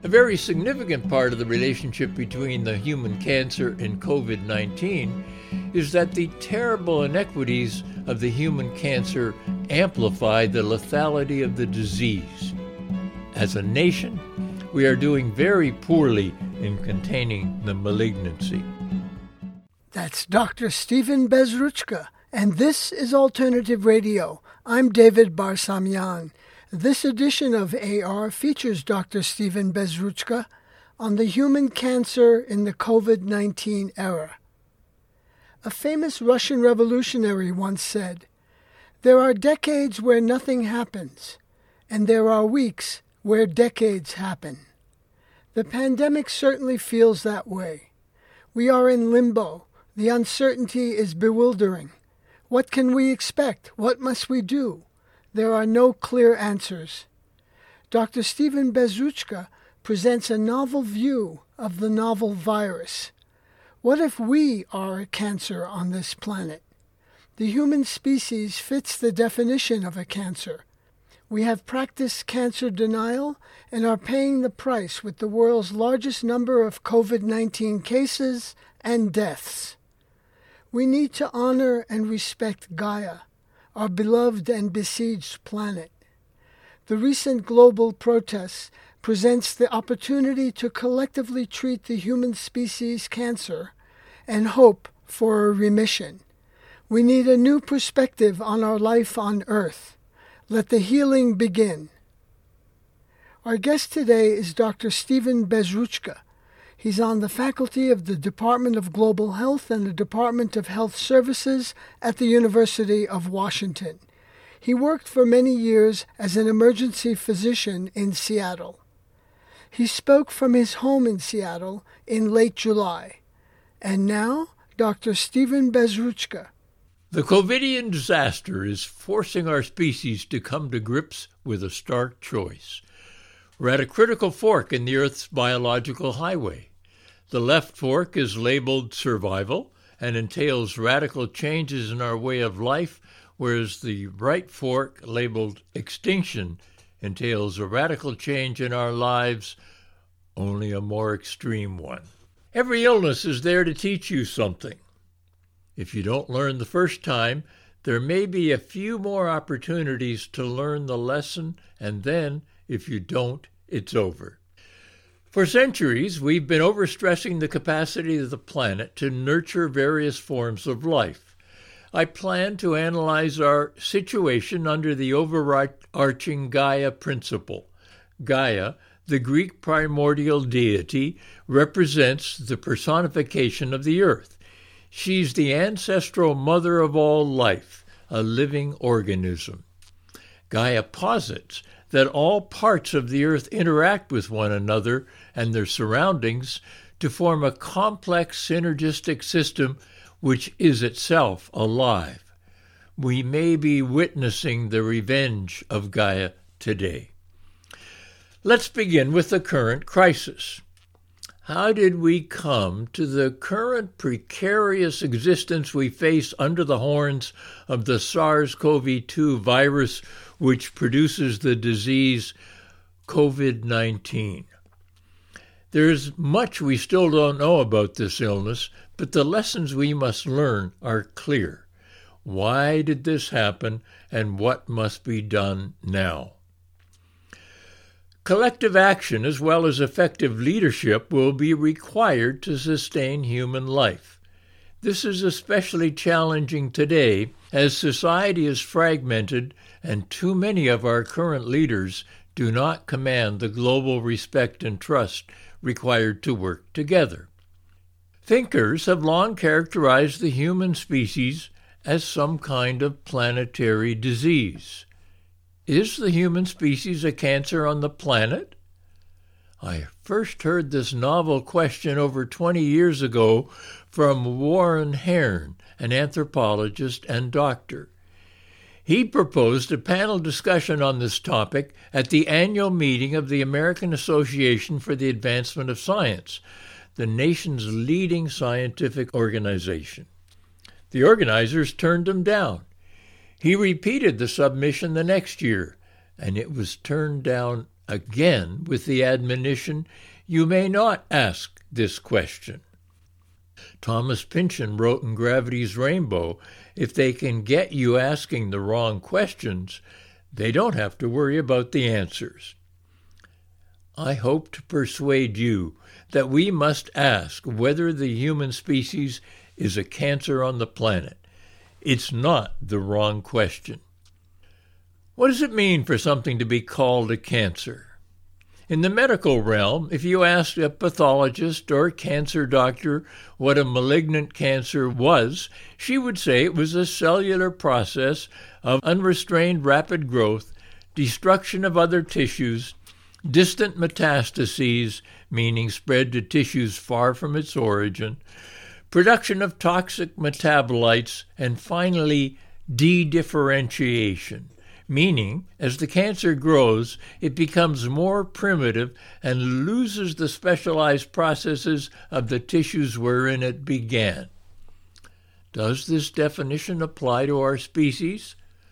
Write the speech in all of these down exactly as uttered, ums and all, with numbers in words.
A very significant part of the relationship between the human cancer and COVID nineteen is that the terrible inequities of the human cancer amplify the lethality of the disease. As a nation, we are doing very poorly in containing the malignancy. That's Doctor Stephen Bezruchka, and this is Alternative Radio. I'm David Barsamian. This edition of A R features Doctor Stephen Bezruchka on the human cancer in the COVID nineteen era. A famous Russian revolutionary once said, "There are decades where nothing happens, and there are weeks where decades happen." The pandemic certainly feels that way. We are in limbo. The uncertainty is bewildering. What can we expect? What must we do? There are no clear answers. Doctor Stephen Bezruchka presents a novel view of the novel virus. What if we are a cancer on this planet? The human species fits the definition of a cancer. We have practiced cancer denial and are paying the price with the world's largest number of COVID nineteen cases and deaths. We need to honor and respect Gaia, our beloved and besieged planet. The recent global protests presents the opportunity to collectively treat the human species cancer and hope for a remission. We need a new perspective on our life on Earth. Let the healing begin. Our guest today is Doctor Stephen Bezruchka. He's on the faculty of the Department of Global Health and the Department of Health Services at the University of Washington. He worked for many years as an emergency physician in Seattle. He spoke from his home in Seattle in late July. And now, Doctor Stephen Bezruchka. The COVIDian disaster is forcing our species to come to grips with a stark choice. We're at a critical fork in the Earth's biological highway. The left fork is labeled survival and entails radical changes in our way of life, whereas the right fork, labeled extinction, entails a radical change in our lives, only a more extreme one. Every illness is there to teach you something. If you don't learn the first time, there may be a few more opportunities to learn the lesson, and then, if you don't, it's over. For centuries, we've been overstressing the capacity of the planet to nurture various forms of life. I plan to analyze our situation under the overarching Gaia principle. Gaia, the Greek primordial deity, represents the personification of the earth. She's the ancestral mother of all life, a living organism. Gaia posits that all parts of the earth interact with one another and their surroundings to form a complex synergistic system which is itself alive. We may be witnessing the revenge of Gaia today. Let's begin with the current crisis. How did we come to the current precarious existence we face under the horns of the SARS-C o V two virus, which produces the disease COVID nineteen? There's much we still don't know about this illness, but the lessons we must learn are clear. Why did this happen, and what must be done now? Collective action as well as effective leadership will be required to sustain human life. This is especially challenging today as society is fragmented and too many of our current leaders do not command the global respect and trust required to work together. Thinkers have long characterized the human species as some kind of planetary disease. Is the human species a cancer on the planet? I first heard this novel question over twenty years ago from Warren Hern, an anthropologist and doctor. He proposed a panel discussion on this topic at the annual meeting of the American Association for the Advancement of Science, the nation's leading scientific organization. The organizers turned him down. He repeated the submission the next year, and it was turned down again with the admonition, you may not ask this question. Thomas Pynchon wrote in Gravity's Rainbow, if they can get you asking the wrong questions, they don't have to worry about the answers. I hope to persuade you that we must ask whether the human species is a cancer on the planet. It's not the wrong question. What does it mean for something to be called a cancer? In the medical realm, if you asked a pathologist or a cancer doctor what a malignant cancer was, she would say it was a cellular process of unrestrained rapid growth, destruction of other tissues, distant metastases, meaning spread to tissues far from its origin, production of toxic metabolites, and finally, dedifferentiation, meaning as the cancer grows, it becomes more primitive and loses the specialized processes of the tissues wherein it began. Does this definition apply to our species?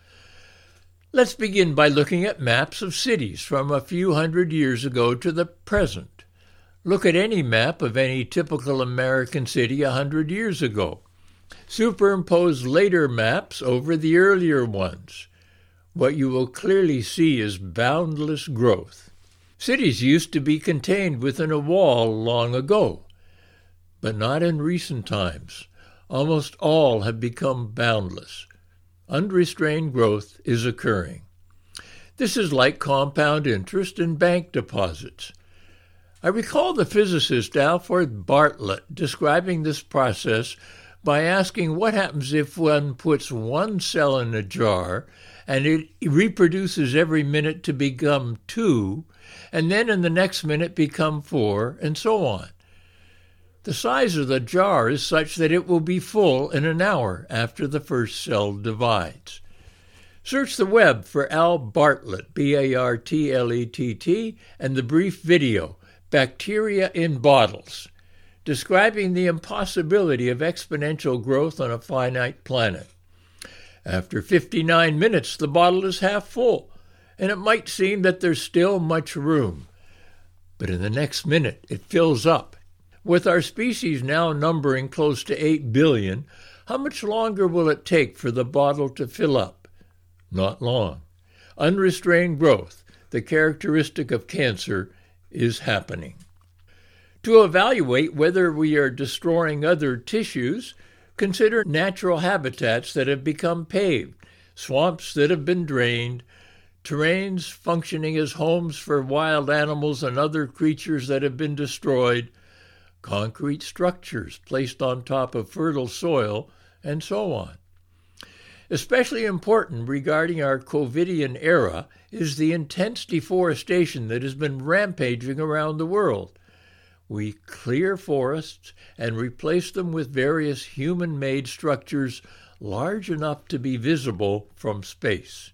Let's begin by looking at maps of cities from a few hundred years ago to the present. Look at any map of any typical American city a hundred years ago. Superimpose later maps over the earlier ones. What you will clearly see is boundless growth. Cities used to be contained within a wall long ago, but not in recent times. Almost all have become boundless. Unrestrained growth is occurring. This is like compound interest in bank deposits. I recall the physicist Alfred Bartlett describing this process by asking what happens if one puts one cell in a jar and it reproduces every minute to become two, and then in the next minute become four, and so on. The size of the jar is such that it will be full in an hour after the first cell divides. Search the web for Al Bartlett, B A R T L E T T, and the brief video, Bacteria in Bottles, describing the impossibility of exponential growth on a finite planet. After fifty-nine minutes, the bottle is half full, and it might seem that there's still much room. But in the next minute, it fills up. With our species now numbering close to eight billion, how much longer will it take for the bottle to fill up? Not long. Unrestrained growth, the characteristic of cancer, is happening. To evaluate whether we are destroying other tissues, consider natural habitats that have become paved, swamps that have been drained, terrains functioning as homes for wild animals and other creatures that have been destroyed, concrete structures placed on top of fertile soil, and so on. Especially important regarding our COVIDian era is the intense deforestation that has been rampaging around the world. We clear forests and replace them with various human-made structures large enough to be visible from space.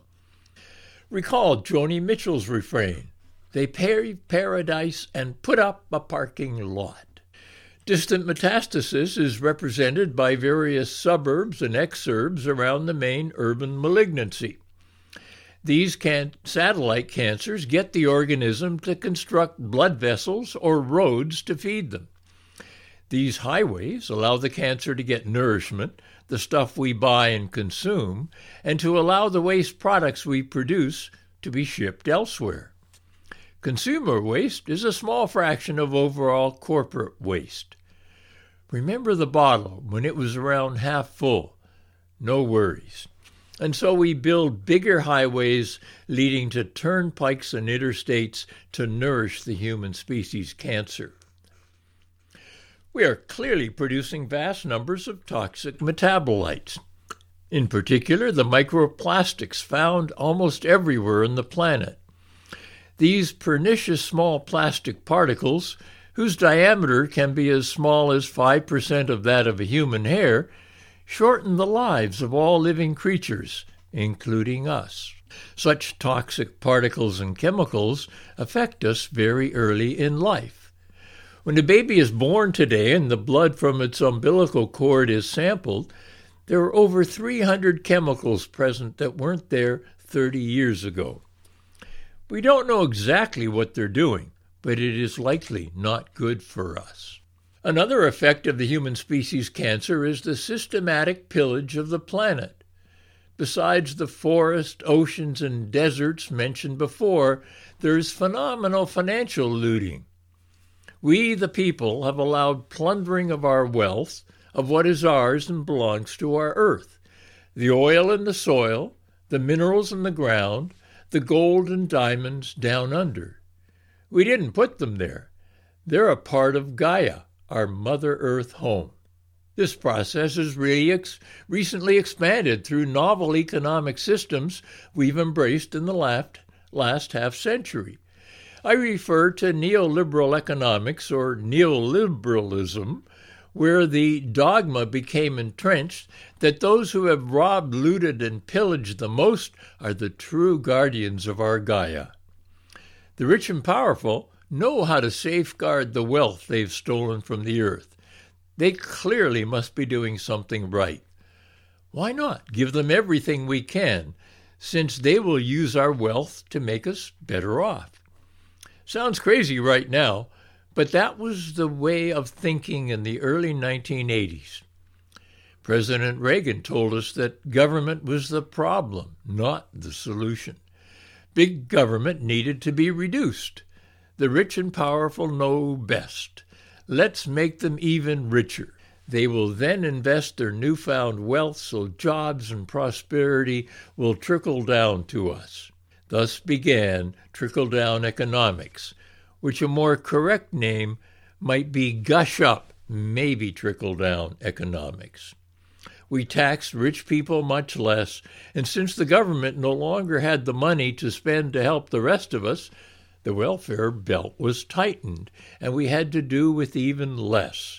Recall Joni Mitchell's refrain, "They pave paradise and put up a parking lot." Distant metastasis is represented by various suburbs and exurbs around the main urban malignancy. These can- satellite cancers get the organism to construct blood vessels or roads to feed them. These highways allow the cancer to get nourishment, the stuff we buy and consume, and to allow the waste products we produce to be shipped elsewhere. Consumer waste is a small fraction of overall corporate waste. Remember the bottle when it was around half full. No worries. And so we build bigger highways leading to turnpikes and interstates to nourish the human species cancer. We are clearly producing vast numbers of toxic metabolites. In particular, the microplastics found almost everywhere on the planet. These pernicious small plastic particles, whose diameter can be as small as five percent of that of a human hair, shorten the lives of all living creatures, including us. Such toxic particles and chemicals affect us very early in life. When a baby is born today and the blood from its umbilical cord is sampled, there are over three hundred chemicals present that weren't there thirty years ago. We don't know exactly what they're doing, but it is likely not good for us. Another effect of the human species cancer is the systematic pillage of the planet. Besides the forests, oceans, and deserts mentioned before, there is phenomenal financial looting. We, the people, have allowed plundering of our wealth, of what is ours and belongs to our earth. The oil in the soil, the minerals in the ground, the gold and diamonds down under. We didn't put them there. They're a part of Gaia, our Mother Earth home. This process has really ex- recently expanded through novel economic systems we've embraced in the last, last half-century. I refer to neoliberal economics, or neoliberalism, where the dogma became entrenched that those who have robbed, looted, and pillaged the most are the true guardians of our Gaia. The rich and powerful know how to safeguard the wealth they've stolen from the earth. They clearly must be doing something right. Why not give them everything we can, since they will use our wealth to make us better off? Sounds crazy right now, but that was the way of thinking in the early nineteen eighties. President Reagan told us that government was the problem, not the solution. Big government needed to be reduced. The rich and powerful know best. Let's make them even richer. They will then invest their newfound wealth so jobs and prosperity will trickle down to us. Thus began trickle-down economics, which a more correct name might be gush-up, maybe trickle-down economics. We taxed rich people much less, and since the government no longer had the money to spend to help the rest of us, the welfare belt was tightened, and we had to do with even less.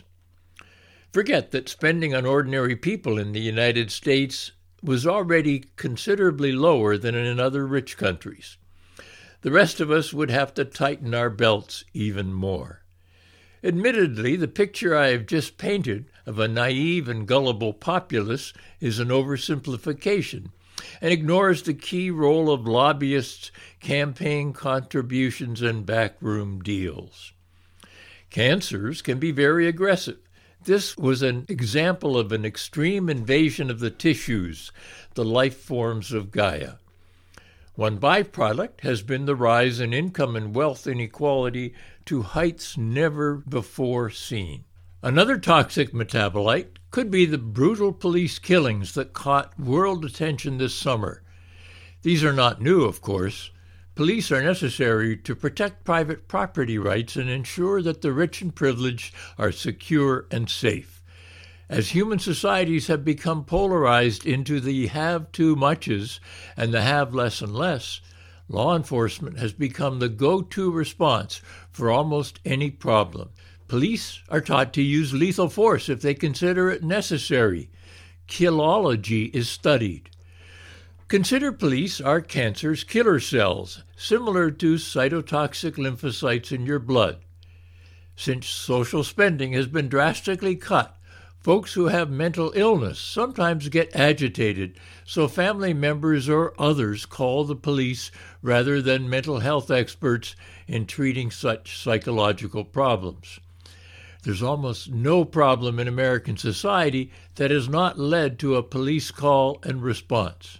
Forget that spending on ordinary people in the United States was already considerably lower than in other rich countries. The rest of us would have to tighten our belts even more. Admittedly, the picture I have just painted of a naive and gullible populace is an oversimplification and ignores the key role of lobbyists, campaign contributions, and backroom deals. Cancers can be very aggressive. This was an example of an extreme invasion of the tissues, the life forms of Gaia. One byproduct has been the rise in income and wealth inequality to heights never before seen. Another toxic metabolite could be the brutal police killings that caught world attention this summer. These are not new, of course. Police are necessary to protect private property rights and ensure that the rich and privileged are secure and safe. As human societies have become polarized into the have-too-muches and the have-less and less, law enforcement has become the go-to response for almost any problem. Police are taught to use lethal force if they consider it necessary. Killology is studied. Consider police are cancer's killer cells, similar to cytotoxic lymphocytes in your blood. Since social spending has been drastically cut, folks who have mental illness sometimes get agitated, so family members or others call the police rather than mental health experts in treating such psychological problems. There's almost no problem in American society that has not led to a police call and response.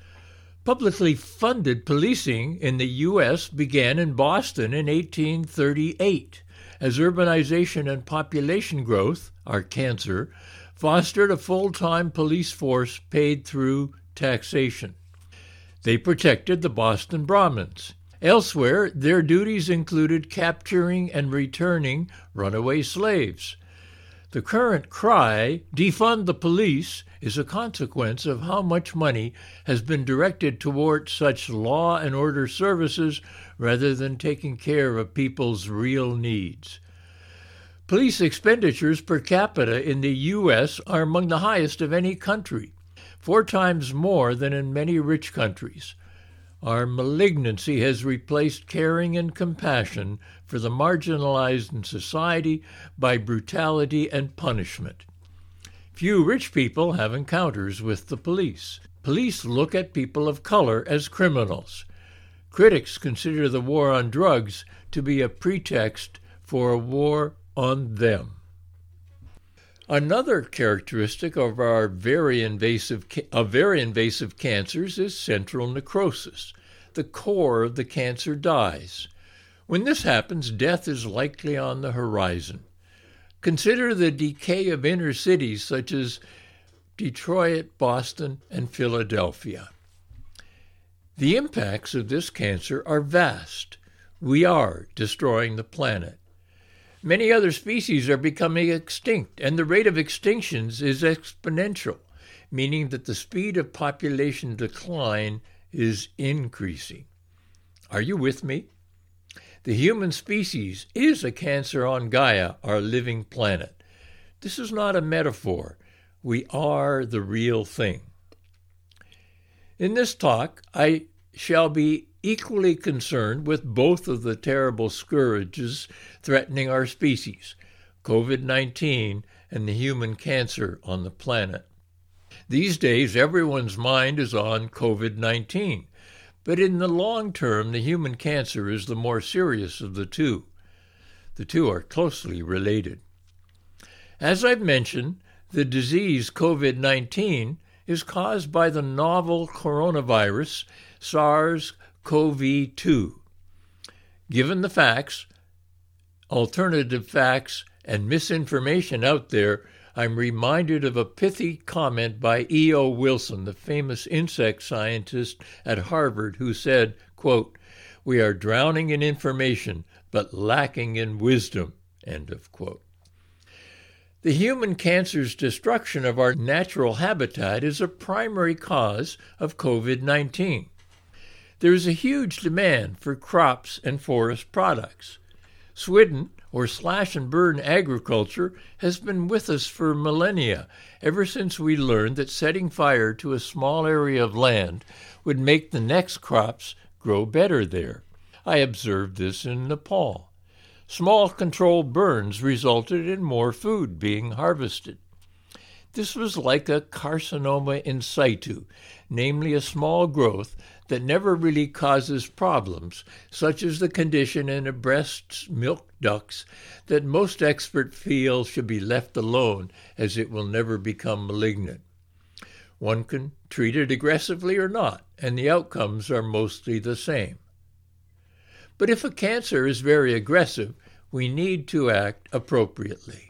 Publicly funded policing in the U S began in Boston in eighteen thirty-eight, as urbanization and population growth, our cancer, fostered a full-time police force paid through taxation. They protected the Boston Brahmins. Elsewhere, their duties included capturing and returning runaway slaves. The current cry, defund the police, is a consequence of how much money has been directed toward such law and order services rather than taking care of people's real needs. Police expenditures per capita in the U S are among the highest of any country, four times more than in many rich countries. Our malignancy has replaced caring and compassion for the marginalized in society by brutality and punishment. Few rich people have encounters with the police. Police look at people of color as criminals. Critics consider the war on drugs to be a pretext for a war on them. Another characteristic of our very invasive of very invasive cancers is central necrosis. The core of the cancer dies. When this happens, death is likely on the horizon. Consider the decay of inner cities such as Detroit, Boston, and Philadelphia. The impacts of this cancer are vast. We are destroying the planet. Many other species are becoming extinct, and the rate of extinctions is exponential, meaning that the speed of population decline is increasing. Are you with me? The human species is a cancer on Gaia, our living planet. This is not a metaphor. We are the real thing. In this talk, I shall be equally concerned with both of the terrible scourges threatening our species, COVID nineteen and the human cancer on the planet. These days, everyone's mind is on COVID nineteen, but in the long term, the human cancer is the more serious of the two. The two are closely related. As I've mentioned, the disease COVID nineteen is caused by the novel coronavirus SARS-C o V two. Given the facts, alternative facts, and misinformation out there, I'm reminded of a pithy comment by E O Wilson, the famous insect scientist at Harvard, who said, quote, "We are drowning in information, but lacking in wisdom," end of quote. The human cancer's destruction of our natural habitat is a primary cause of COVID nineteen. There is a huge demand for crops and forest products. Swidden, or slash-and-burn agriculture, has been with us for millennia, ever since we learned that setting fire to a small area of land would make the next crops grow better there. I observed this in Nepal. Small controlled burns resulted in more food being harvested. This was like a carcinoma in situ, namely a small growth that never really causes problems, such as the condition in a breast's milk ducts that most experts feel should be left alone as it will never become malignant. One can treat it aggressively or not, and the outcomes are mostly the same. But if a cancer is very aggressive, we need to act appropriately.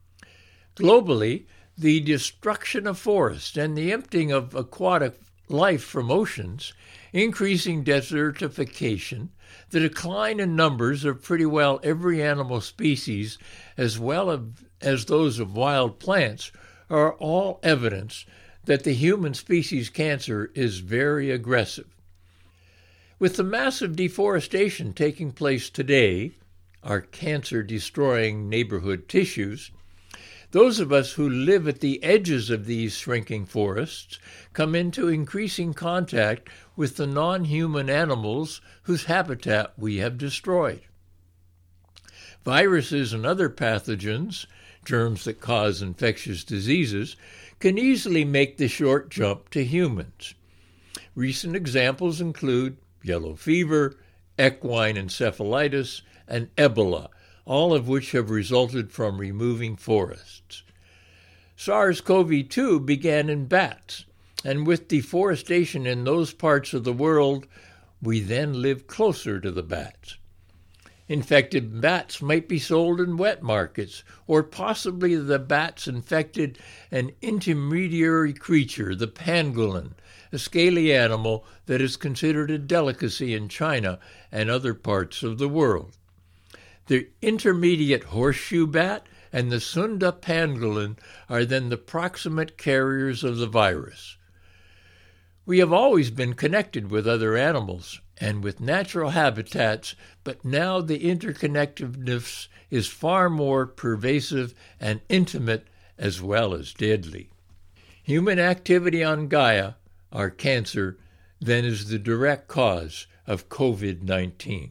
Globally, the destruction of forests and the emptying of aquatic life from oceans, increasing desertification, the decline in numbers of pretty well every animal species, as well as those of wild plants, are all evidence that the human species cancer is very aggressive. With the massive deforestation taking place today, our cancer-destroying neighborhood tissues, those of us who live at the edges of these shrinking forests come into increasing contact with the non-human animals whose habitat we have destroyed. Viruses and other pathogens, germs that cause infectious diseases, can easily make the short jump to humans. Recent examples include yellow fever, equine encephalitis, and Ebola, all of which have resulted from removing forests. SARS-C o V two began in bats, and with deforestation in those parts of the world, we then lived closer to the bats. Infected bats might be sold in wet markets, or possibly the bats infected an intermediary creature, the pangolin, a scaly animal that is considered a delicacy in China and other parts of the world. The intermediate horseshoe bat and the Sunda pangolin are then the proximate carriers of the virus. We have always been connected with other animals and with natural habitats, but now the interconnectedness is far more pervasive and intimate as well as deadly. Human activity on Gaia, our cancer, then is the direct cause of COVID nineteen.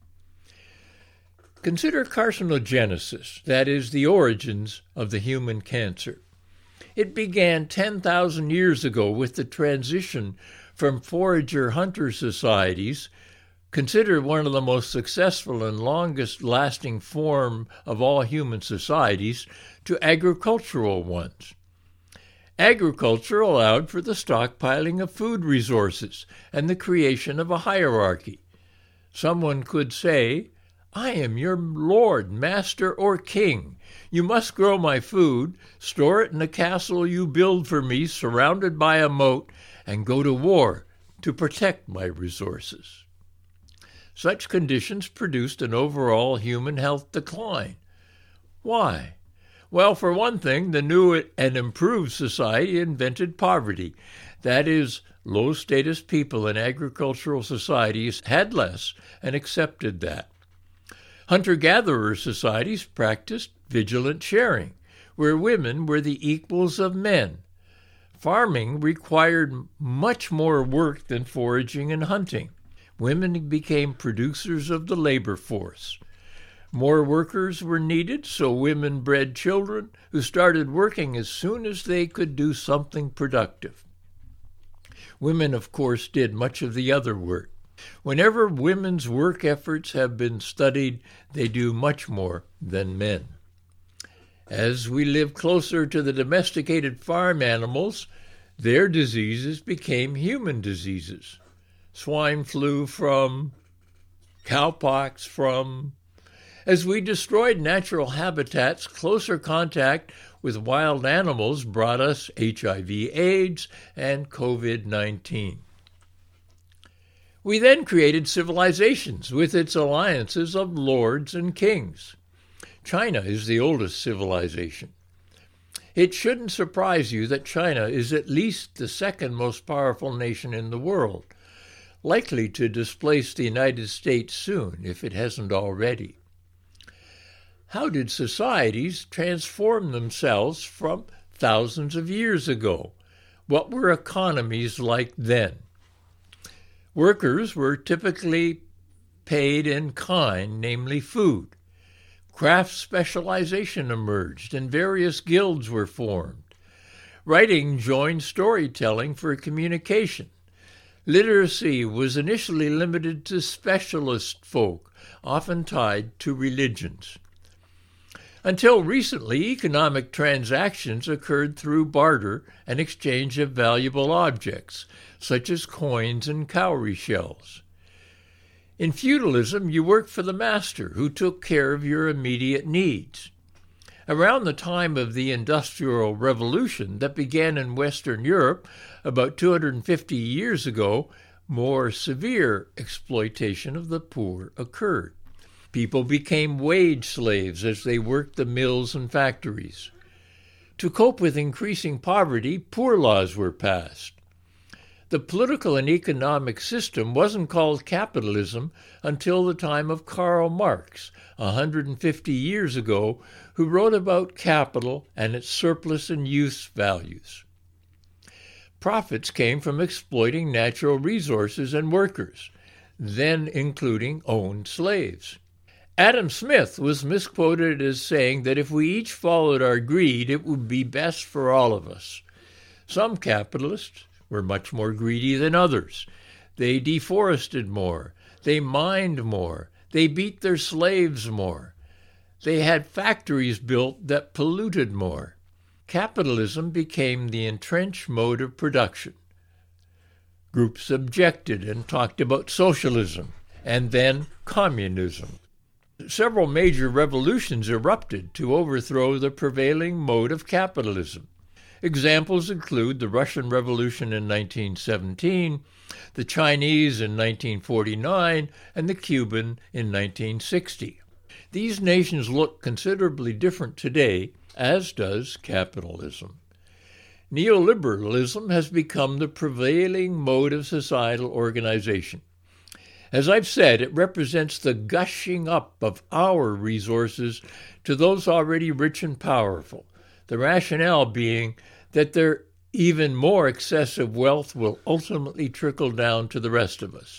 Consider carcinogenesis, that is, the origins of the human cancer. It began ten thousand years ago with the transition from forager-hunter societies, Considered one of the most successful and longest-lasting form of all human societies, to agricultural ones. Agriculture allowed for the stockpiling of food resources and the creation of a hierarchy. Someone could say, "I am your lord, master, or king. You must grow my food, store it in a castle you build for me surrounded by a moat, and go to war to protect my resources." Such conditions produced an overall human health decline. Why? Well, for one thing, the new and improved society invented poverty. That is, low-status people in agricultural societies had less and accepted that. Hunter-gatherer societies practiced vigilant sharing, where women were the equals of men. Farming required much more work than foraging and hunting. Women became producers of the labor force. More workers were needed, so women bred children who started working as soon as they could do something productive. Women, of course, did much of the other work. Whenever women's work efforts have been studied, they do much more than men. As we live closer to the domesticated farm animals, their diseases became human diseases. Swine flu from, cowpox from. As we destroyed natural habitats, closer contact with wild animals brought us H I V AIDS and COVID nineteen. We then created civilizations with its alliances of lords and kings. China is the oldest civilization. It shouldn't surprise you that China is at least the second most powerful nation in the world, likely to displace the United States soon, if it hasn't already. How did societies transform themselves from thousands of years ago? What were economies like then? Workers were typically paid in kind, namely food. Craft specialization emerged, and various guilds were formed. Writing joined storytelling for communication. Literacy was initially limited to specialist folk, often tied to religions. Until recently, economic transactions occurred through barter and exchange of valuable objects, such as coins and cowrie shells. In feudalism, you worked for the master, who took care of your immediate needs. Around the time of the Industrial Revolution that began in Western Europe about two hundred fifty years ago, more severe exploitation of the poor occurred. People became wage slaves as they worked the mills and factories. To cope with increasing poverty, poor laws were passed. The political and economic system wasn't called capitalism until the time of Karl Marx, one hundred fifty years ago, who wrote about capital and its surplus and use values. Profits came from exploiting natural resources and workers, then including owned slaves. Adam Smith was misquoted as saying that if we each followed our greed, it would be best for all of us. Some capitalists were much more greedy than others. They deforested more. They mined more. They beat their slaves more. They had factories built that polluted more. Capitalism became the entrenched mode of production. Groups objected and talked about socialism, and then communism. Several major revolutions erupted to overthrow the prevailing mode of capitalism. Examples include the Russian Revolution in nineteen seventeen, the Chinese in nineteen forty-nine, and the Cuban in nineteen sixty. These nations look considerably different today, as does capitalism. Neoliberalism has become the prevailing mode of societal organization. As I've said, it represents the gushing up of our resources to those already rich and powerful, the rationale being that their even more excessive wealth will ultimately trickle down to the rest of us.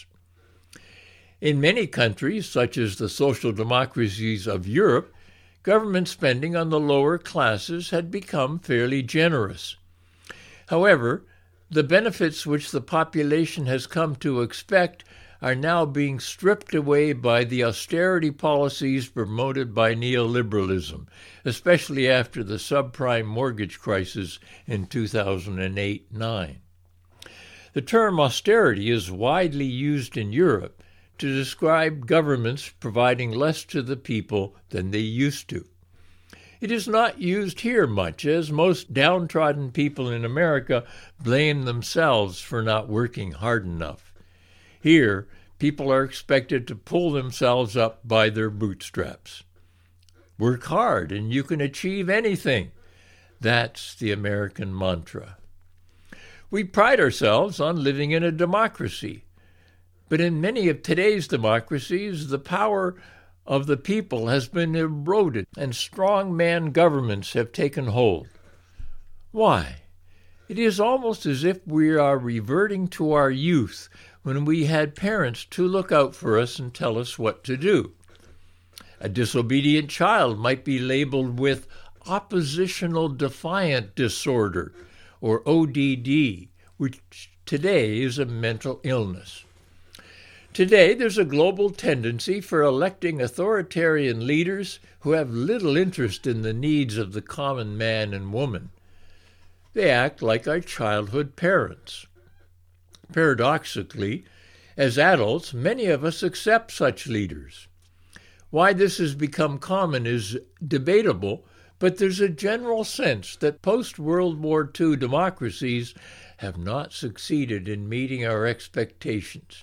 In many countries, such as the social democracies of Europe, government spending on the lower classes had become fairly generous. However, the benefits which the population has come to expect are now being stripped away by the austerity policies promoted by neoliberalism, especially after the subprime mortgage crisis in two thousand eight nine. The term austerity is widely used in Europe to describe governments providing less to the people than they used to. It is not used here much, as most downtrodden people in America blame themselves for not working hard enough. Here, people are expected to pull themselves up by their bootstraps. Work hard and you can achieve anything. That's the American mantra. We pride ourselves on living in a democracy, but in many of today's democracies, the power of the people has been eroded and strongman governments have taken hold. Why? It is almost as if we are reverting to our youth when we had parents to look out for us and tell us what to do. A disobedient child might be labeled with oppositional defiant disorder, or O D D, which today is a mental illness. Today, there's a global tendency for electing authoritarian leaders who have little interest in the needs of the common man and woman. They act like our childhood parents. Paradoxically, as adults, many of us accept such leaders. Why this has become common is debatable, but there's a general sense that post-World War Two democracies have not succeeded in meeting our expectations.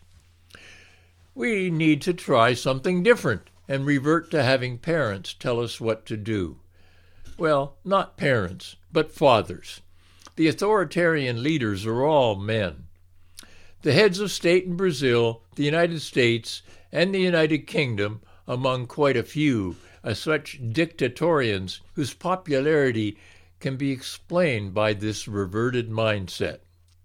We need to try something different and revert to having parents tell us what to do. Well, not parents, but fathers. The authoritarian leaders are all men. The heads of state in Brazil, the United States, and the United Kingdom, among quite a few, are such dictatorians whose popularity can be explained by this reverted mindset.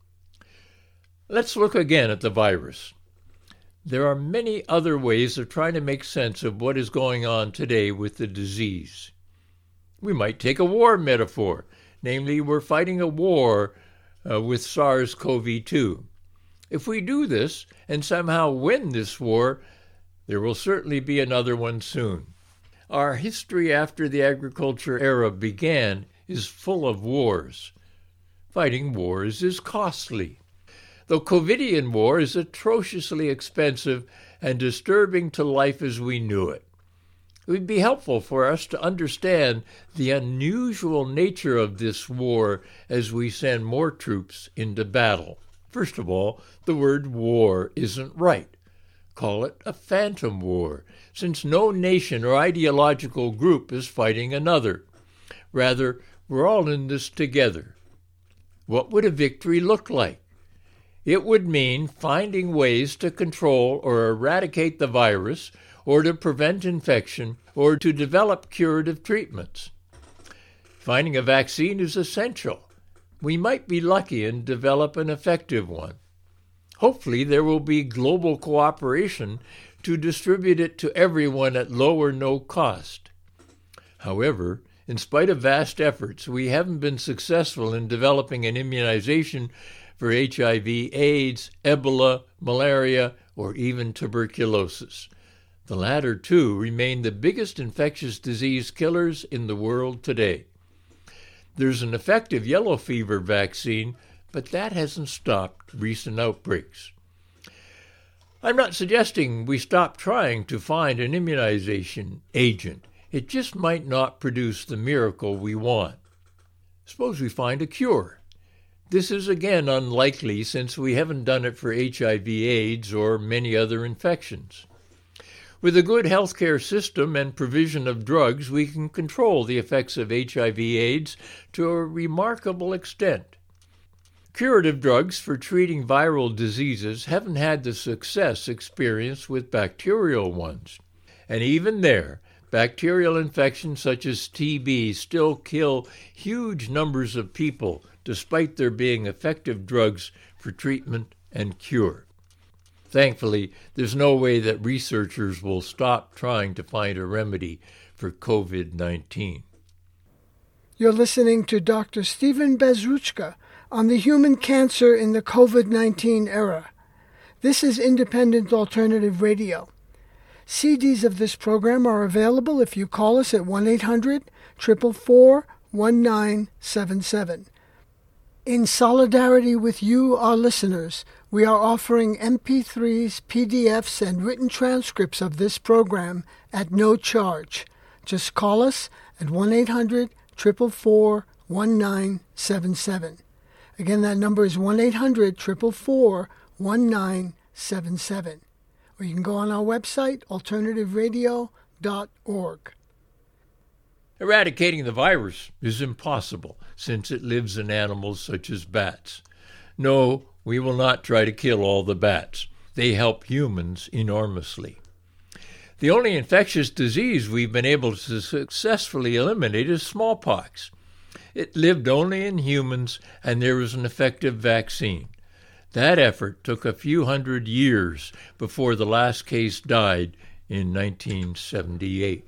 Let's look again at the virus. There are many other ways of trying to make sense of what is going on today with the disease. We might take a war metaphor, namely we're fighting a war uh, with SARS CoV two. If we do this and somehow win this war, there will certainly be another one soon. Our history after the agriculture era began is full of wars. Fighting wars is costly. The COVIDian war is atrociously expensive and disturbing to life as we knew it. It would be helpful for us to understand the unusual nature of this war as we send more troops into battle. First of all, the word war isn't right. Call it a phantom war, since no nation or ideological group is fighting another. Rather, we're all in this together. What would a victory look like? It would mean finding ways to control or eradicate the virus, or to prevent infection, or to develop curative treatments. Finding a vaccine is essential. We might be lucky and develop an effective one. Hopefully there will be global cooperation to distribute it to everyone at low or no cost. However, in spite of vast efforts, we haven't been successful in developing an immunization for H I V AIDS, Ebola, malaria, or even tuberculosis. The latter two remain the biggest infectious disease killers in the world today. There's an effective yellow fever vaccine, but that hasn't stopped recent outbreaks. I'm not suggesting we stop trying to find an immunization agent. It just might not produce the miracle we want. Suppose we find a cure. This is again unlikely since we haven't done it for H I V AIDS or many other infections. With a good healthcare system and provision of drugs, we can control the effects of H I V AIDS to a remarkable extent. Curative drugs for treating viral diseases haven't had the success experienced with bacterial ones. And even there, bacterial infections such as T B still kill huge numbers of people, despite there being effective drugs for treatment and cure. Thankfully, there's no way that researchers will stop trying to find a remedy for COVID nineteen. You're listening to Doctor Stephen Bezruchka on the human cancer in the COVID nineteen era. This is Independent Alternative Radio. C Ds of this program are available if you call us at one eight hundred, four four four, one nine seven seven. In solidarity with you, our listeners, we are offering M P threes, P D Fs, and written transcripts of this program at no charge. Just call us at one eight hundred, four four four, one nine seven seven. Again, that number is one eight hundred, four four four, one nine seven seven. Or you can go on our website, alternative radio dot org. Eradicating the virus is impossible since it lives in animals such as bats. No, we will not try to kill all the bats. They help humans enormously. The only infectious disease we've been able to successfully eliminate is smallpox. It lived only in humans, and there was an effective vaccine. That effort took a few hundred years before the last case died in nineteen seventy-eight.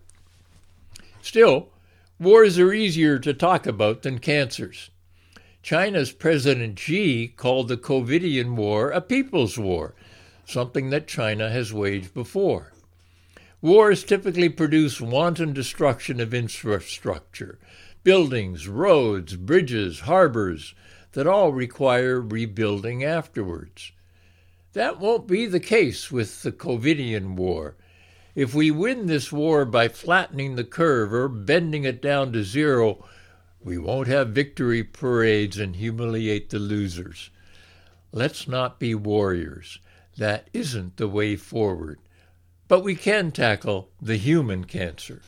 Still, wars are easier to talk about than cancers. China's President Xi called the COVIDian War a people's war, something that China has waged before. Wars typically produce wanton destruction of infrastructure, buildings, roads, bridges, harbors, that all require rebuilding afterwards. That won't be the case with the COVIDian War. If we win this war by flattening the curve or bending it down to zero, we won't have victory parades and humiliate the losers. Let's not be warriors. That isn't the way forward. But we can tackle the human cancer.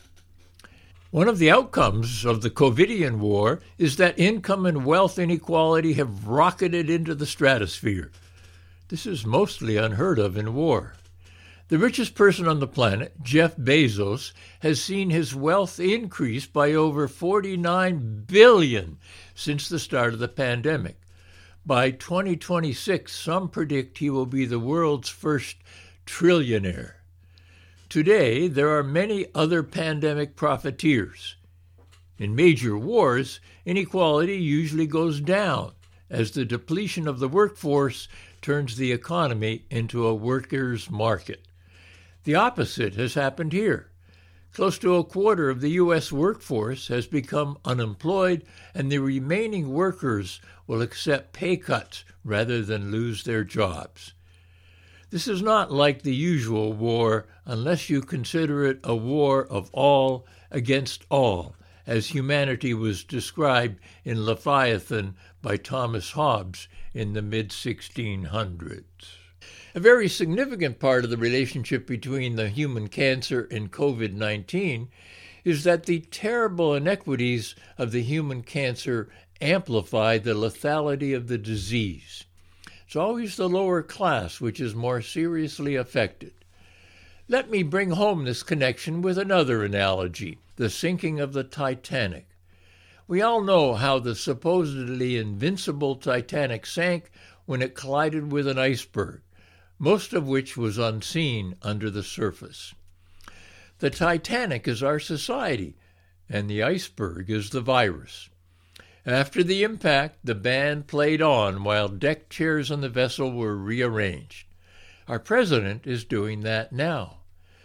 One of the outcomes of the COVIDian War is that income and wealth inequality have rocketed into the stratosphere. This is mostly unheard of in war. The richest person on the planet, Jeff Bezos, has seen his wealth increase by over forty-nine billion dollars since the start of the pandemic. By twenty twenty-six, some predict he will be the world's first trillionaire. Today, there are many other pandemic profiteers. In major wars, inequality usually goes down as the depletion of the workforce turns the economy into a workers' market. The opposite has happened here. Close to a quarter of the U S workforce has become unemployed, and the remaining workers will accept pay cuts rather than lose their jobs. This is not like the usual war unless you consider it a war of all against all, as humanity was described in Leviathan by Thomas Hobbes in the mid sixteen hundreds. A very significant part of the relationship between the human cancer and COVID nineteen is that the terrible inequities of the human cancer amplify the lethality of the disease. It's always the lower class which is more seriously affected. Let me bring home this connection with another analogy, the sinking of the Titanic. We all know how the supposedly invincible Titanic sank when it collided with an iceberg, most of which was unseen under the surface. The Titanic is our society, and the iceberg is the virus. After the impact, the band played on while deck chairs on the vessel were rearranged. Our president is doing that now.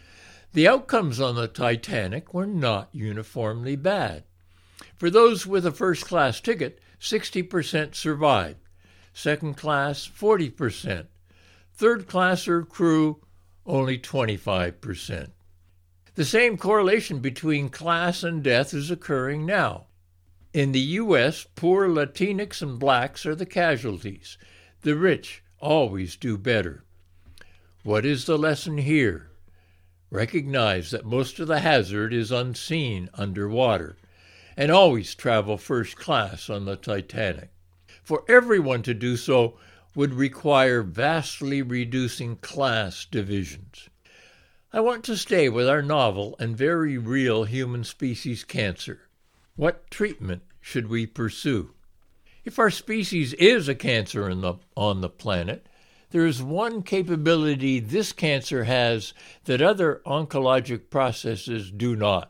The outcomes on the Titanic were not uniformly bad. For those with a first-class ticket, sixty percent survived. Second class, forty percent. Third-class or crew, only twenty-five percent. The same correlation between class and death is occurring now. In the U S, poor Latinx and blacks are the casualties. The rich always do better. What is the lesson here? Recognize that most of the hazard is unseen underwater, and always travel first class on the Titanic. For everyone to do so would require vastly reducing class divisions. I want to stay with our novel and very real human species cancer. What treatment should we pursue? If our species is a cancer in the, on the planet, there is one capability this cancer has that other oncologic processes do not.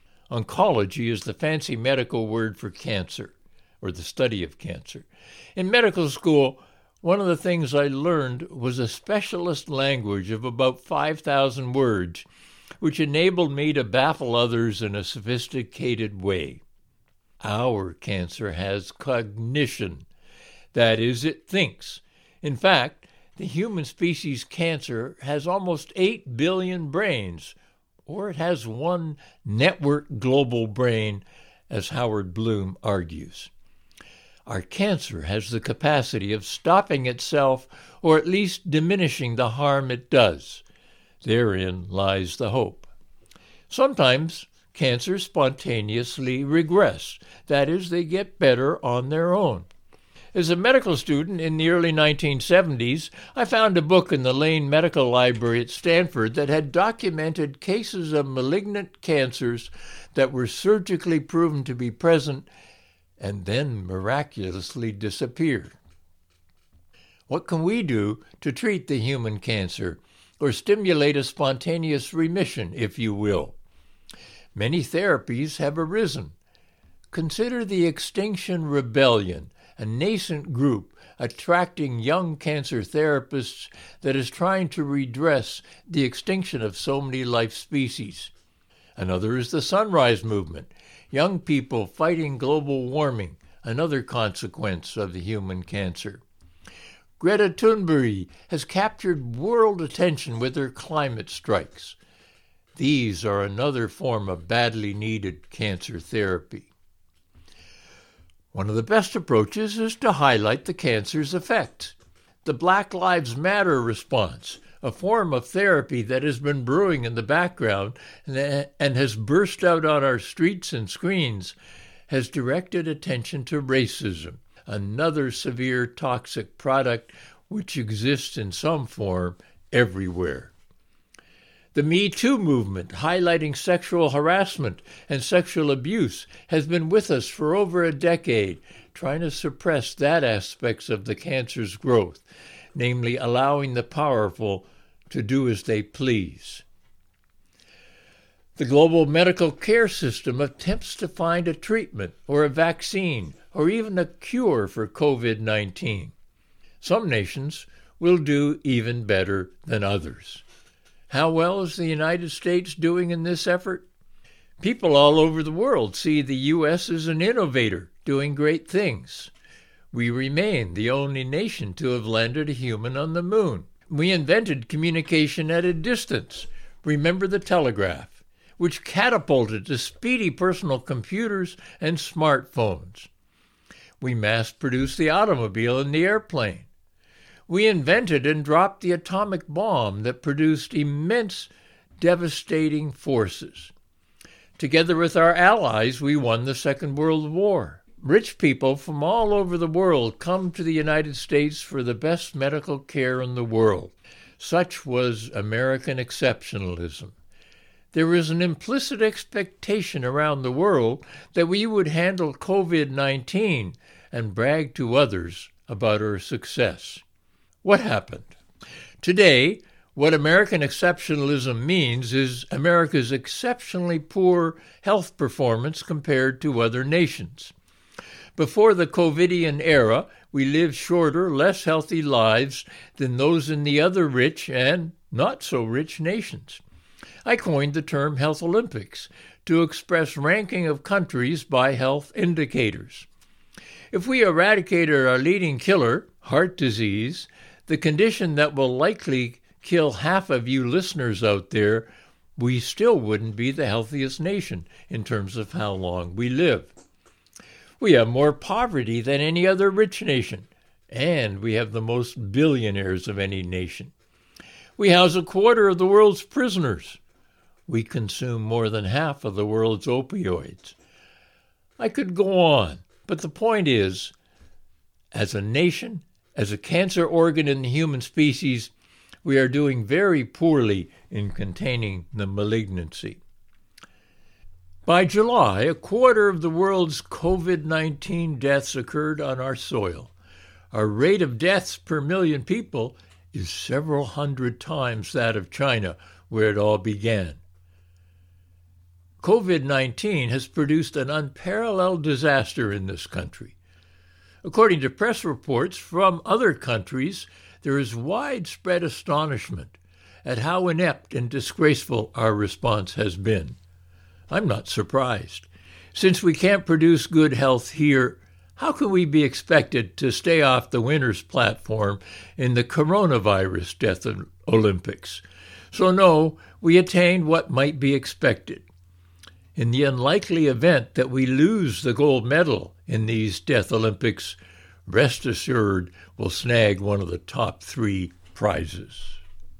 Oncology is the fancy medical word for cancer, or the study of cancer. In medical school, One of the things I learned was a specialist language of about five thousand words, which enabled me to baffle others in a sophisticated way. Our cancer has cognition. That is, it thinks. In fact, the human species cancer has almost eight billion brains, or it has one network global brain, as Howard Bloom argues. Our cancer has the capacity of stopping itself, or at least diminishing the harm it does. Therein lies the hope. Sometimes cancers spontaneously regress. That is, they get better on their own. As a medical student in the early nineteen seventies, I found a book in the Lane Medical Library at Stanford that had documented cases of malignant cancers that were surgically proven to be present and then miraculously disappeared. What can we do to treat the human cancer, or stimulate a spontaneous remission, if you will? Many therapies have arisen. Consider the Extinction Rebellion, a nascent group attracting young cancer therapists that is trying to redress the extinction of so many life species. Another is the Sunrise Movement, young people fighting global warming, another consequence of the human cancer. Greta Thunberg has captured world attention with her climate strikes. These are another form of badly needed cancer therapy. One of the best approaches is to highlight the cancer's effects. The Black Lives Matter response, a form of therapy that has been brewing in the background and has burst out on our streets and screens, has directed attention to racism, another severe toxic product which exists in some form everywhere. The Me Too movement, highlighting sexual harassment and sexual abuse, has been with us for over a decade, trying to suppress that aspects of the cancer's growth, namely allowing the powerful to do as they please. The global medical care system attempts to find a treatment or a vaccine or even a cure for covid nineteen. Some nations will do even better than others. How well is the United States doing in this effort? People all over the world see the U S as an innovator, doing great things. We remain the only nation to have landed a human on the moon. We invented communication at a distance. Remember the telegraph, which catapulted to speedy personal computers and smartphones. We mass-produced the automobile and the airplane. We invented and dropped the atomic bomb that produced immense, devastating forces. Together with our allies, we won the Second World War. Rich people from all over the world come to the United States for the best medical care in the world. Such was American exceptionalism. There is an implicit expectation around the world that we would handle covid nineteen and brag to others about our success. What happened? Today, what American exceptionalism means is America's exceptionally poor health performance compared to other nations. Before the COVIDian era, we lived shorter, less healthy lives than those in the other rich and not so rich nations. I coined the term Health Olympics to express ranking of countries by health indicators. If we eradicated our leading killer, heart disease, the condition that will likely kill half of you listeners out there, we still wouldn't be the healthiest nation in terms of how long we live. We have more poverty than any other rich nation, and we have the most billionaires of any nation. We house a quarter of the world's prisoners. We consume more than half of the world's opioids. I could go on, but the point is, as a nation, as a cancer organ in the human species, we are doing very poorly in containing the malignancy. By July, a quarter of the world's covid nineteen deaths occurred on our soil. Our rate of deaths per million people is several hundred times that of China, where it all began. covid nineteen has produced an unparalleled disaster in this country. According to press reports from other countries, there is widespread astonishment at how inept and disgraceful our response has been. I'm not surprised. Since we can't produce good health here, how can we be expected to stay off the winner's platform in the coronavirus Death Olympics? So no, we attained what might be expected. In the unlikely event that we lose the gold medal in these Death Olympics, rest assured we'll snag one of the top three prizes.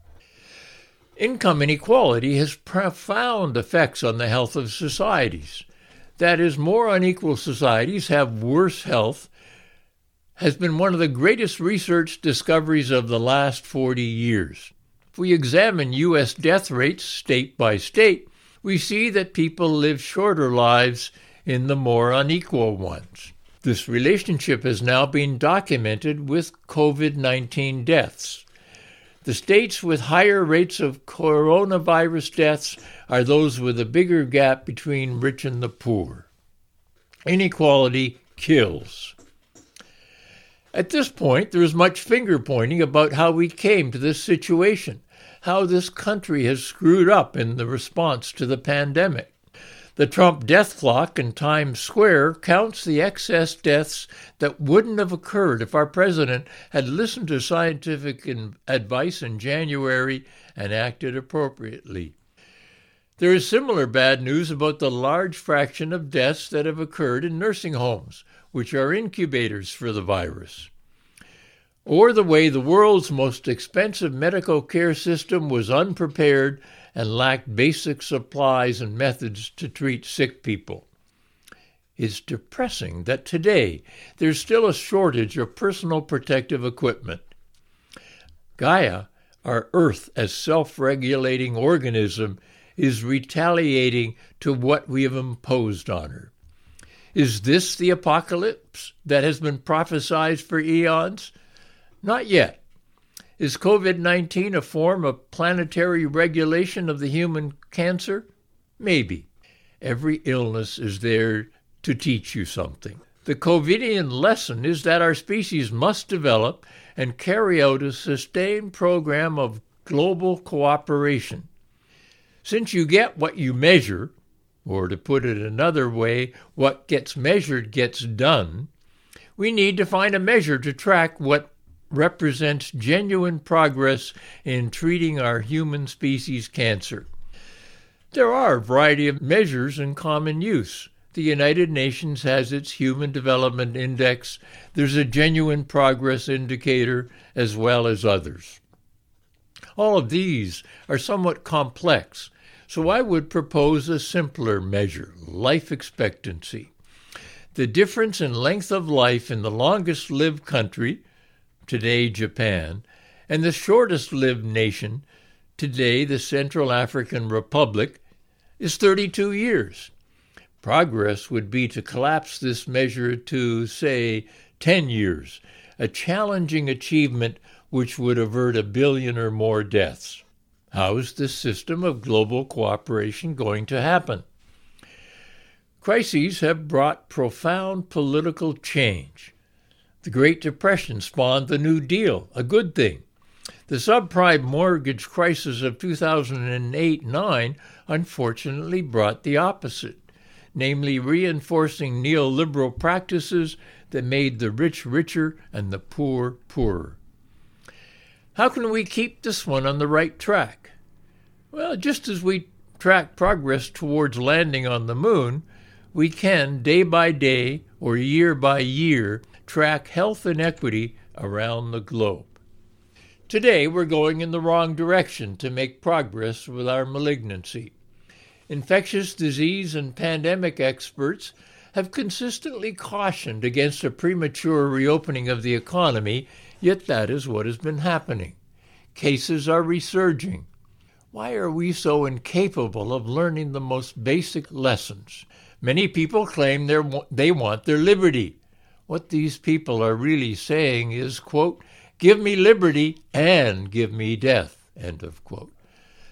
Income inequality has profound effects on the health of societies. That is, more unequal societies have worse health, has been one of the greatest research discoveries of the last forty years. If we examine U S death rates state by state, we see that people live shorter lives in the more unequal ones. This relationship has now been documented with covid nineteen deaths. The states with higher rates of coronavirus deaths are those with a bigger gap between rich and the poor. Inequality kills. At this point, there is much finger-pointing about how we came to this situation, how this country has screwed up in the response to the pandemic. The Trump death clock in Times Square counts the excess deaths that wouldn't have occurred if our president had listened to scientific advice in January and acted appropriately. There is similar bad news about the large fraction of deaths that have occurred in nursing homes, which are incubators for the virus. Or the way the world's most expensive medical care system was unprepared and lacked basic supplies and methods to treat sick people. It's depressing that today there's still a shortage of personal protective equipment. Gaia, our Earth as self-regulating organism, is retaliating to what we have imposed on her. Is this the apocalypse that has been prophesied for eons? Not yet. Is covid nineteen a form of planetary regulation of the human cancer? Maybe. Every illness is there to teach you something. The COVIDian lesson is that our species must develop and carry out a sustained program of global cooperation. Since you get what you measure, or to put it another way, what gets measured gets done, we need to find a measure to track what represents genuine progress in treating our human species cancer. There are a variety of measures in common use. The United Nations has its Human Development Index. There's a genuine progress indicator, as well as others. All of these are somewhat complex, so I would propose a simpler measure, life expectancy. The difference in length of life in the longest-lived country, today Japan, and the shortest-lived nation, today the Central African Republic, is thirty-two years. Progress would be to collapse this measure to, say, ten years, a challenging achievement which would avert a billion or more deaths. How is this system of global cooperation going to happen? Crises have brought profound political change. The Great Depression spawned the New Deal, a good thing. The subprime mortgage crisis of two thousand eight nine unfortunately brought the opposite, namely reinforcing neoliberal practices that made the rich richer and the poor poorer. How can we keep this one on the right track? Well, just as we track progress towards landing on the moon, we can, day by day or year by year, track health inequity around the globe. Today, we're going in the wrong direction to make progress with our malignancy. Infectious disease and pandemic experts have consistently cautioned against a premature reopening of the economy, yet that is what has been happening. Cases are resurging. Why are we so incapable of learning the most basic lessons? Many people claim they want their liberty. What these people are really saying is, quote, "Give me liberty and give me death," end of quote.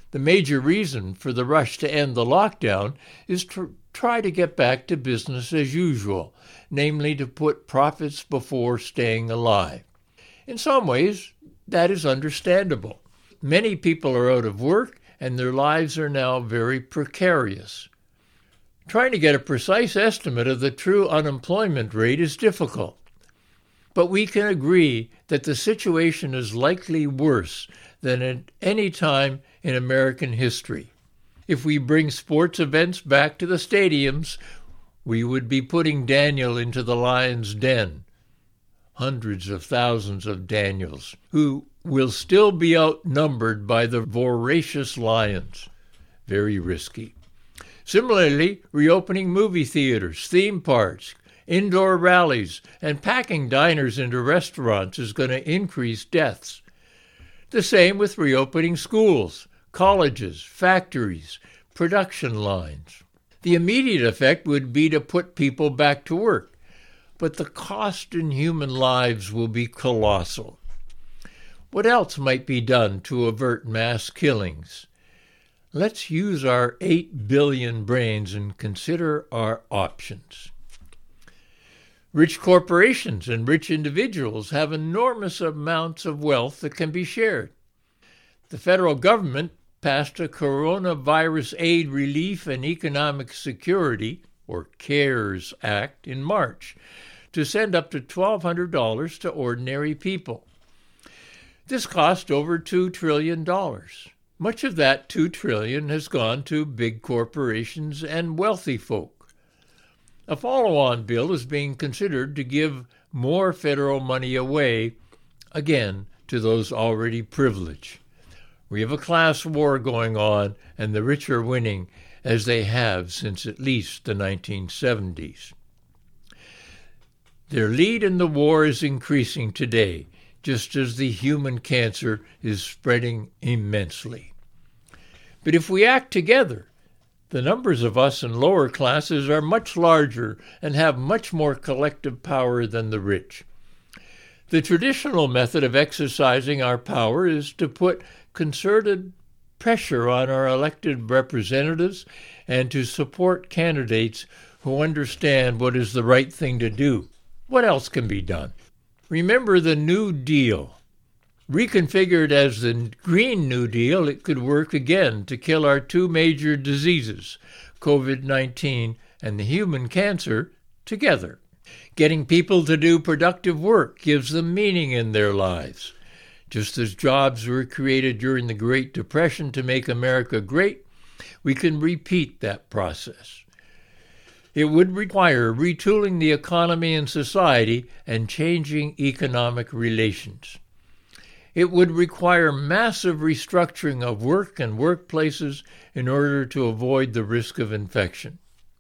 The major reason for the rush to end the lockdown is to try to get back to business as usual, namely to put profits before staying alive. In some ways, that is understandable. Many people are out of work and their lives are now very precarious. Trying to get a precise estimate of the true unemployment rate is difficult, but we can agree that the situation is likely worse than at any time in American history. If we bring sports events back to the stadiums, we would be putting Daniel into the lion's den. Hundreds of thousands of Daniels, who will still be outnumbered by the voracious lions. Very risky. Similarly, reopening movie theaters, theme parks, indoor rallies, and packing diners into restaurants is going to increase deaths. The same with reopening schools, colleges, factories, production lines. The immediate effect would be to put people back to work, but the cost in human lives will be colossal. What else might be done to avert mass killings? Let's use our eight billion brains and consider our options. Rich corporations and rich individuals have enormous amounts of wealth that can be shared. The federal government passed a Coronavirus Aid, Relief, and Economic Security, or CARES Act, in March to send up to twelve hundred dollars to ordinary people. This cost over two trillion dollars. Much of that two trillion dollars has gone to big corporations and wealthy folk. A follow-on bill is being considered to give more federal money away, again, to those already privileged. We have a class war going on, and the rich are winning, as they have since at least the nineteen seventies. Their lead in the war is increasing today, just as the human cancer is spreading immensely. But if we act together, the numbers of us in lower classes are much larger and have much more collective power than the rich. The traditional method of exercising our power is to put concerted pressure on our elected representatives and to support candidates who understand what is the right thing to do. What else can be done? Remember the New Deal. Reconfigured as the Green New Deal, it could work again to kill our two major diseases, covid nineteen and the human cancer, together. Getting people to do productive work gives them meaning in their lives. Just as jobs were created during the Great Depression to make America great, we can repeat that process. It would require retooling the economy and society and changing economic relations. It would require massive restructuring of work and workplaces in order to avoid the risk of infection.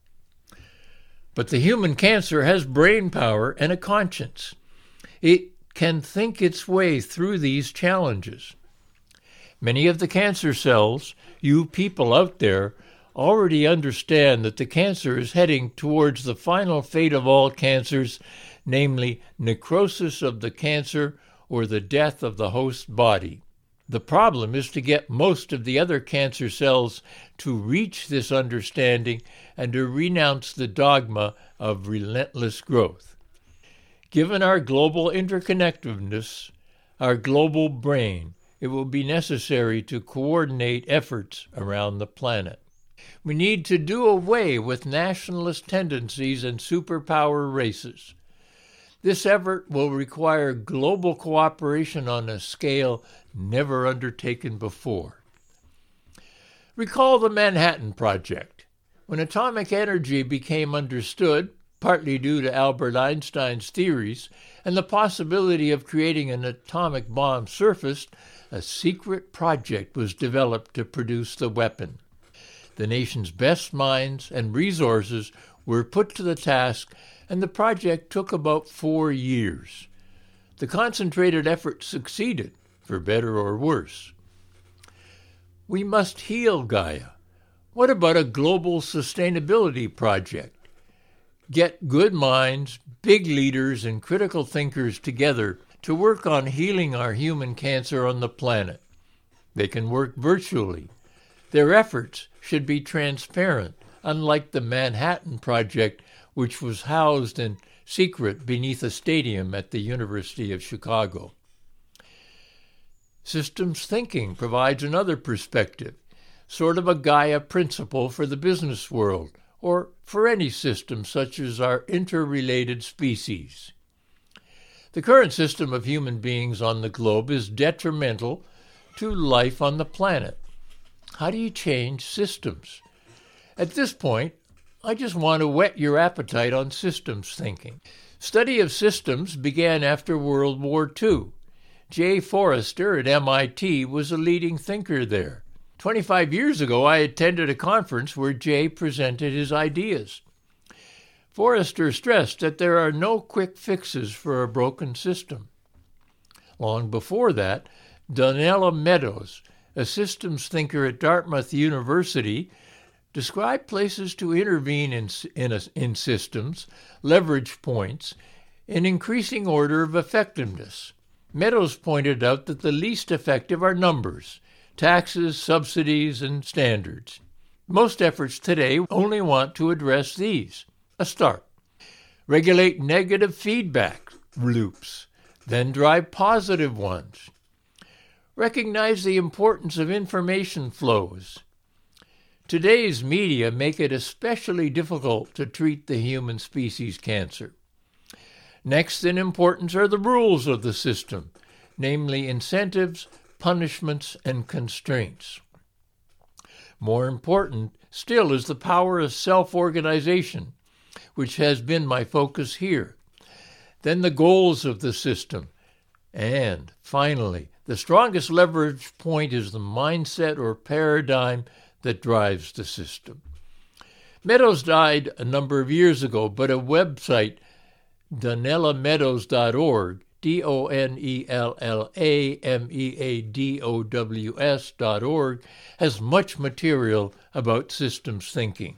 But the human cancer has brain power and a conscience. It can think its way through these challenges. Many of the cancer cells, you people out there, already understand that the cancer is heading towards the final fate of all cancers, namely necrosis of the cancer or the death of the host body. The problem is to get most of the other cancer cells to reach this understanding and to renounce the dogma of relentless growth. Given our global interconnectedness, our global brain, it will be necessary to coordinate efforts around the planet. We need to do away with nationalist tendencies and superpower races. This effort will require global cooperation on a scale never undertaken before. Recall the Manhattan Project. When atomic energy became understood, partly due to Albert Einstein's theories, and the possibility of creating an atomic bomb surfaced, a secret project was developed to produce the weapon. The nation's best minds and resources were put to the task, and the project took about four years. The concentrated effort succeeded, for better or worse. We must heal Gaia. What about a global sustainability project? Get good minds, big leaders, and critical thinkers together to work on healing our human cancer on the planet. They can work virtually. Their efforts should be transparent, unlike the Manhattan Project, which was housed in secret beneath a stadium at the University of Chicago. Systems thinking provides another perspective, sort of a Gaia principle for the business world, or for any system such as our interrelated species. The current system of human beings on the globe is detrimental to life on the planet. How do you change systems? At this point, I just want to whet your appetite on systems thinking. Study of systems began after World War Two. Jay Forrester at M I T was a leading thinker there. Twenty-five years ago, I attended a conference where Jay presented his ideas. Forrester stressed that there are no quick fixes for a broken system. Long before that, Donella Meadows, a systems thinker at Dartmouth University, described places to intervene in, in, a, in systems, leverage points, in increasing order of effectiveness. Meadows pointed out that the least effective are numbers, taxes, subsidies, and standards. Most efforts today only want to address these. A start. Regulate negative feedback loops, then drive positive ones. Recognize the importance of information flows. Today's media make it especially difficult to treat the human species cancer. Next in importance are the rules of the system, namely incentives, punishments, and constraints. More important still is the power of self-organization, which has been my focus here. Then the goals of the system. And finally, the strongest leverage point is the mindset or paradigm that drives the system. Meadows died a number of years ago, but a website, donella meadows dot org, D O N E L L A M E A D O W S dot org, has much material about systems thinking.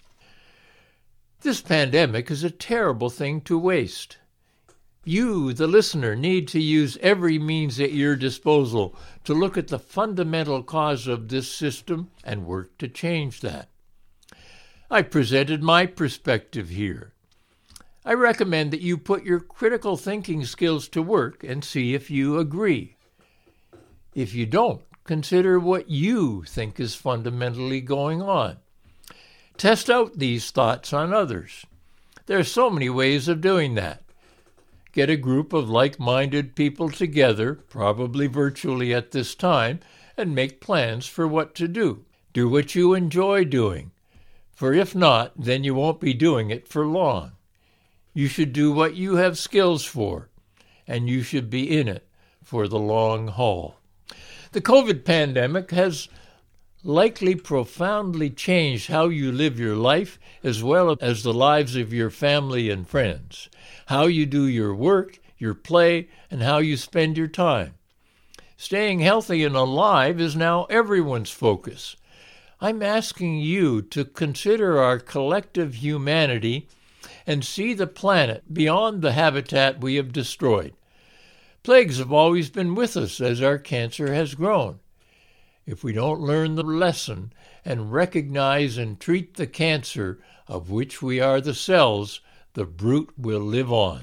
This pandemic is a terrible thing to waste. You, the listener, need to use every means at your disposal to look at the fundamental cause of this system and work to change that. I presented my perspective here. I recommend that you put your critical thinking skills to work and see if you agree. If you don't, consider what you think is fundamentally going on. Test out these thoughts on others. There are so many ways of doing that. Get a group of like-minded people together, probably virtually at this time, and make plans for what to do. Do what you enjoy doing, for if not, then you won't be doing it for long. You should do what you have skills for, and you should be in it for the long haul. The COVID pandemic has likely profoundly changed how you live your life as well as the lives of your family and friends, how you do your work, your play, and how you spend your time. Staying healthy and alive is now everyone's focus. I'm asking you to consider our collective humanity and see the planet beyond the habitat we have destroyed. Plagues have always been with us as our cancer has grown. If we don't learn the lesson and recognize and treat the cancer of which we are the cells, the brute will live on.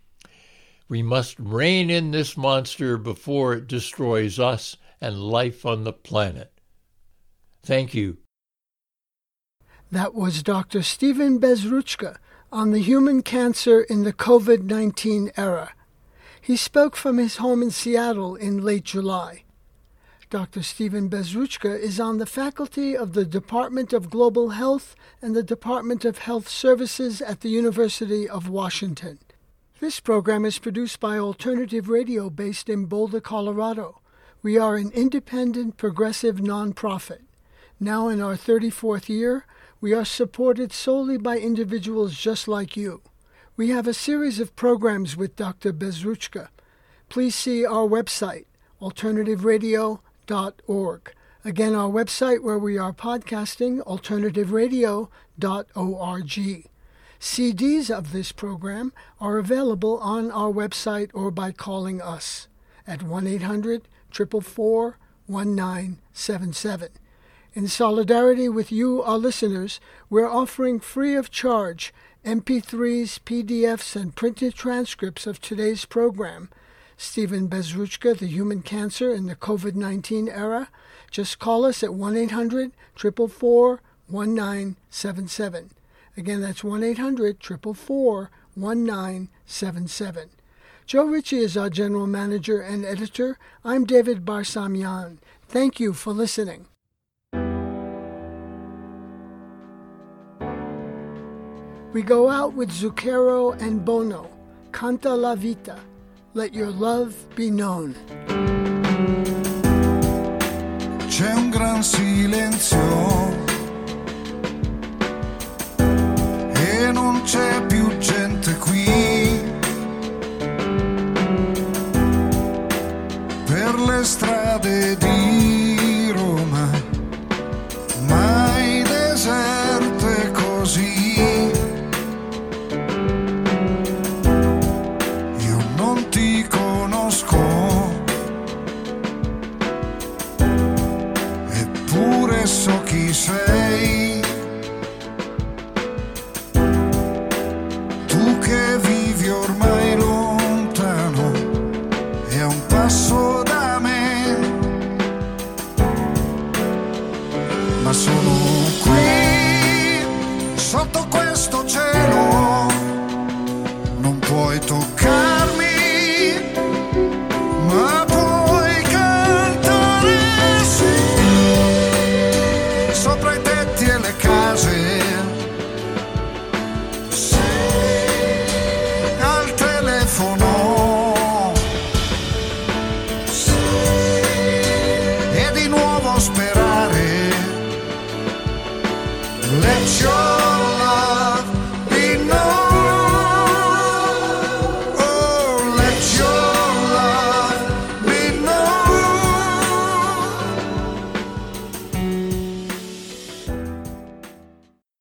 We must rein in this monster before it destroys us and life on the planet. Thank you. That was Doctor Stephen Bezruchka on the human cancer in the COVID nineteen era. He spoke from his home in Seattle in late July. Doctor Stephen Bezruchka is on the faculty of the Department of Global Health and the Department of Health Services at the University of Washington. This program is produced by Alternative Radio based in Boulder, Colorado. We are an independent, progressive nonprofit. Now in our thirty-fourth year, we are supported solely by individuals just like you. We have a series of programs with Doctor Bezruchka. Please see our website, alternative radio dot org. Again, our website where we are podcasting, alternative radio dot org. C Ds of this program are available on our website or by calling us at one eight hundred, four four four, one nine seven seven. In solidarity with you, our listeners, we're offering free of charge M P threes, P D Fs, and printed transcripts of today's program. Stephen Bezruchka, the Human Cancer in the COVID nineteen Era. Just call us at one eight hundred, four four four, one nine seven seven. Again, that's one eight hundred, four four four, one nine seven seven. Joe Ritchie is our general manager and editor. I'm David Barsamian. Thank you for listening. We go out with Zucchero and Bono, Canta la Vita, Let Your Love Be Known. C'è un gran silenzio e non c'è più gente qui per le strade di Roma, mai deserte così. So chi sei, tu che vivi ormai lontano e a un passo da me, ma sono qui sotto questo cielo, non puoi toccarmi, ma puoi cantare sopra i tetti e le case, sì, al telefono, sì, e di nuovo sperare. Let your